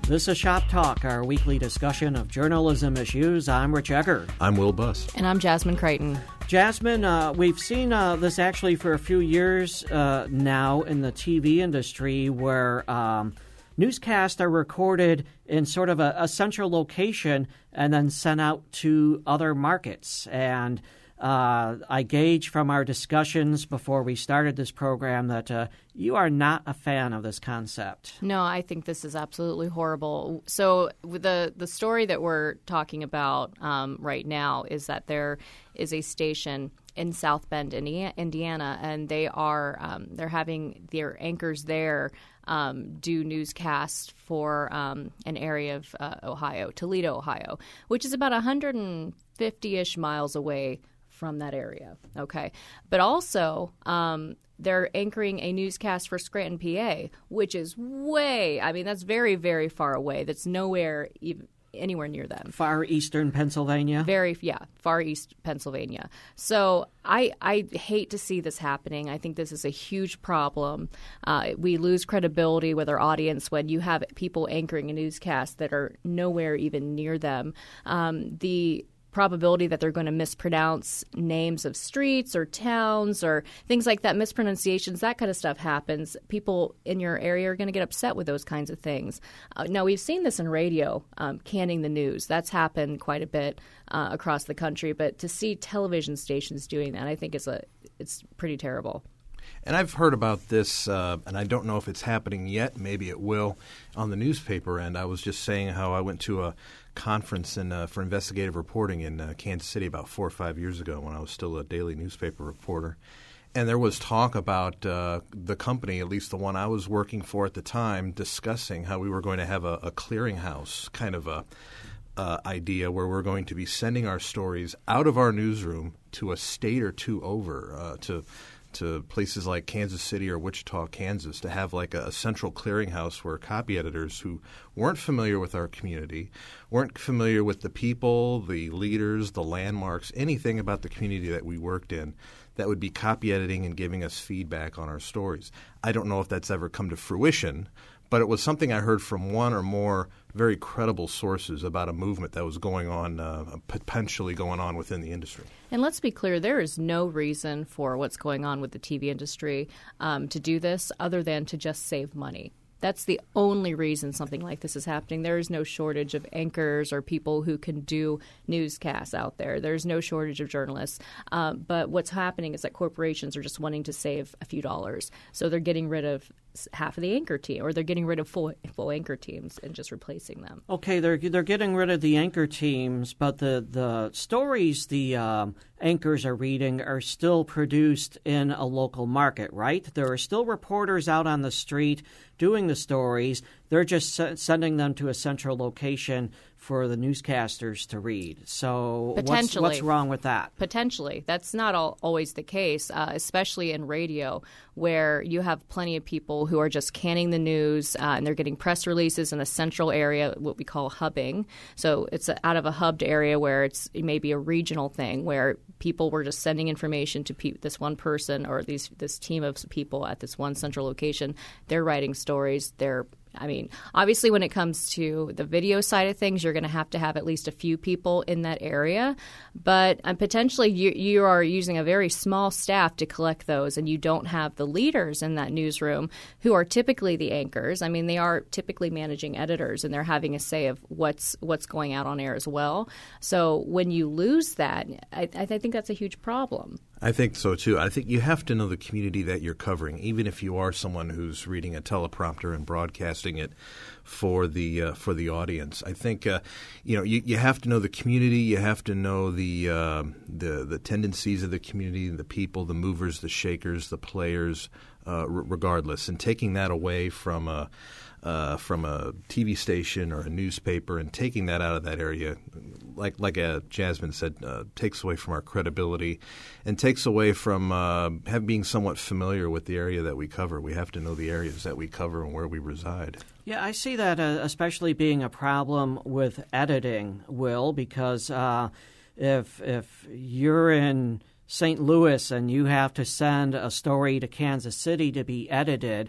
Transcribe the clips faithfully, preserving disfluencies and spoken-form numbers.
This is Shop Talk, our weekly discussion of journalism issues. I'm Rich Egger. I'm Will Buss. And I'm Jasmine Creighton. Jasmine, uh, we've seen uh, this actually for a few years uh, now in the T V industry where um, newscasts are recorded in sort of a, a central location and then sent out to other markets. And uh, I gauge from our discussions before we started this program that uh, you are not a fan of this concept. No, I think this is absolutely horrible. So the the story that we're talking about um, right now is that there is a station in South Bend, Indiana, and they are um, they're having their anchors there um, do newscasts for um, an area of uh, Ohio, Toledo, Ohio, which is about one hundred fifty-ish miles away from that area. Okay, but also um, they're anchoring a newscast for Scranton, P A, which is way, I mean, that's very, very far away. That's nowhere even anywhere near them. Far eastern Pennsylvania? Very, yeah, far east Pennsylvania. So I, I hate to see this happening. I think this is a huge problem. Uh, we lose credibility with our audience when you have people anchoring a newscast that are nowhere even near them. Um, the probability that they're going to mispronounce names of streets or towns or things like that, mispronunciations, that kind of stuff happens. People in your area are going to get upset with those kinds of things. Uh, now, we've seen this in radio, um, canning the news. That's happened quite a bit uh, across the country. But to see television stations doing that, I think is a it's pretty terrible. And I've heard about this, uh, and I don't know if it's happening yet. Maybe it will on the newspaper end. I was just saying how I went to a conference in, uh, for investigative reporting in uh, Kansas City about four or five years ago when I was still a daily newspaper reporter. And there was talk about uh, the company, at least the one I was working for at the time, discussing how we were going to have a, a clearinghouse kind of a uh, idea where we're going to be sending our stories out of our newsroom to a state or two over uh, to to places like Kansas City or Wichita, Kansas, to have like a, a central clearinghouse where copy editors who weren't familiar with our community, weren't familiar with the people, the leaders, the landmarks, anything about the community that we worked in, that would be copy editing and giving us feedback on our stories. I don't know if that's ever come to fruition, but it was something I heard from one or more very credible sources about a movement that was going on, uh, potentially going on within the industry. And let's be clear, there is no reason for what's going on with the T V industry um, to do this other than to just save money. That's the only reason something like this is happening. There is no shortage of anchors or people who can do newscasts out there. There's no shortage of journalists. Um, but what's happening is that corporations are just wanting to save a few dollars. So they're getting rid of half of the anchor team, or they're getting rid of full full anchor teams and just replacing them. Okay, they're they're getting rid of the anchor teams, but the, the stories the um, anchors are reading are still produced in a local market, right? There are still reporters out on the street doing the stories. They're just s- sending them to a central location for the newscasters to read. So what's, what's wrong with that? Potentially. That's not all, always the case, uh, especially in radio, where you have plenty of people who are just canning the news uh, and they're getting press releases in a central area, what we call hubbing. So it's a, out of a hubbed area where it's maybe a regional thing where people were just sending information to pe- this one person or these this team of people at this one central location. They're writing stories. They're I mean, obviously, when it comes to the video side of things, you're going to have to have at least a few people in that area. But um, potentially, you, you are using a very small staff to collect those, and you don't have the leaders in that newsroom who are typically the anchors. I mean, they are typically managing editors, and they're having a say of what's what's going out on air as well. So when you lose that, I, I think that's a huge problem. I think so, too. I think you have to know the community that you're covering, even if you are someone who's reading a teleprompter and broadcasting it for the uh, for the audience. I think uh, you know you, you have to know the community. You have to know the uh, the the tendencies of the community, the people, the movers, the shakers, the players, uh, r- regardless. And taking that away from a Uh, from a T V station or a newspaper and taking that out of that area, like like uh, Jasmine said, uh, takes away from our credibility and takes away from uh, have, being somewhat familiar with the area that we cover. We have to know the areas that we cover and where we reside. Yeah, I see that uh, especially being a problem with editing, Will, because uh, if if you're in Saint Louis and you have to send a story to Kansas City to be edited,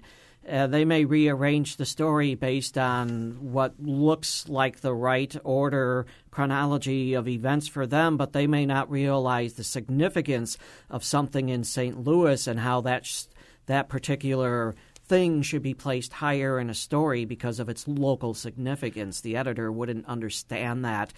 Uh, they may rearrange the story based on what looks like the right order, chronology of events for them, but they may not realize the significance of something in Saint Louis and how that sh- that particular thing should be placed higher in a story because of its local significance. The editor wouldn't understand that,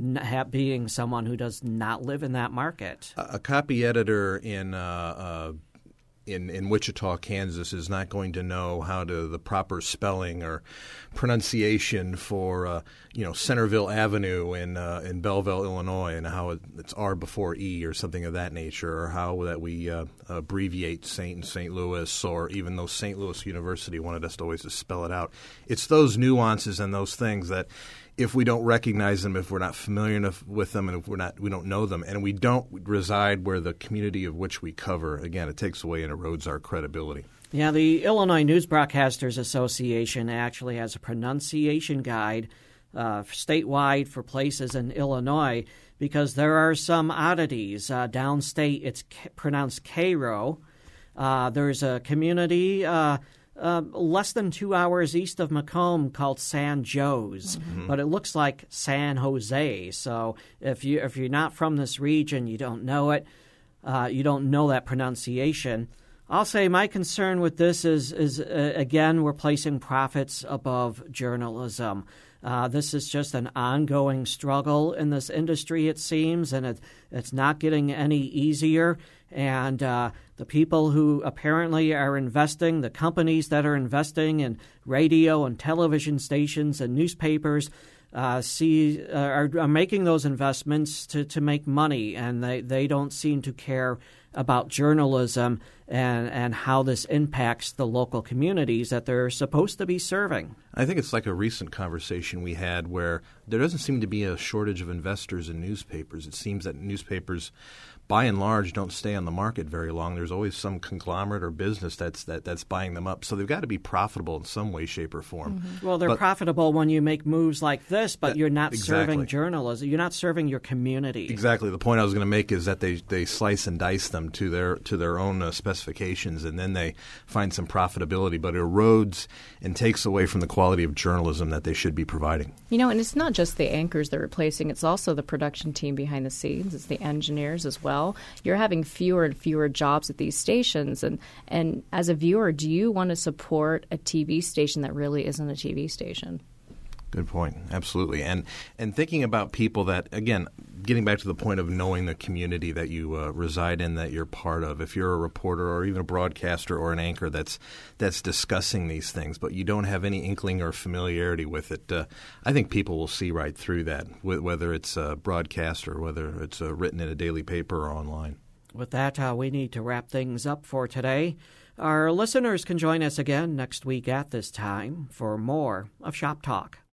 being someone who does not live in that market. A, a copy editor in uh, uh In, in Wichita, Kansas, is not going to know how to the proper spelling or pronunciation for uh, you know Centerville Avenue in uh, in Belleville, Illinois, and how it, it's R before E or something of that nature, or how that we uh, abbreviate Saint and Saint Louis, or even though Saint Louis University wanted us to always to spell it out. It's those nuances and those things that, if we don't recognize them, if we're not familiar enough with them, and if we're not, we don't know them, and we don't reside where the community of which we cover, again, it takes away and erodes our credibility. Yeah, the Illinois News Broadcasters Association actually has a pronunciation guide uh, statewide for places in Illinois, because there are some oddities. Uh, downstate, it's K- pronounced Cairo. Uh, there's a community Uh, Uh, less than two hours east of Macomb called San Joe's, mm-hmm. but it looks like San Jose. So if you if you're not from this region, you don't know it. Uh, you don't know that pronunciation. I'll say my concern with this is is uh, again, we're placing profits above journalism. Uh, this is just an ongoing struggle in this industry, it seems, and it, it's not getting any easier. And uh, the people who apparently are investing, the companies that are investing in radio and television stations and newspapers, uh, see uh, are, are making those investments to, to make money, and they, they don't seem to care about journalism and, and how this impacts the local communities that they're supposed to be serving. I think it's like a recent conversation we had where there doesn't seem to be a shortage of investors in newspapers. It seems that newspapers, by and large, don't stay on the market very long. There's always some conglomerate or business that's that, that's buying them up. So they've got to be profitable in some way, shape, or form. Mm-hmm. Well, they're but, profitable when you make moves like this, but that, you're not exactly. serving journalism. You're not serving your community. Exactly. The point I was going to make is that they, they slice and dice them to their to their own uh, specifications, and then they find some profitability, but it erodes and takes away from the quality of journalism that they should be providing. You know, and it's not just the anchors they're replacing. It's also the production team behind the scenes. It's the engineers as well. You're having fewer and fewer jobs at these stations. And, and as a viewer, do you want to support a T V station that really isn't a T V station? Good point. Absolutely. And and thinking about people that, again, getting back to the point of knowing the community that you uh, reside in, that you're part of. If you're a reporter or even a broadcaster or an anchor that's that's discussing these things, but you don't have any inkling or familiarity with it, uh, I think people will see right through that, whether it's a broadcast or whether it's uh, written in a daily paper or online. With that, uh, we need to wrap things up for today. Our listeners can join us again next week at this time for more of Shop Talk.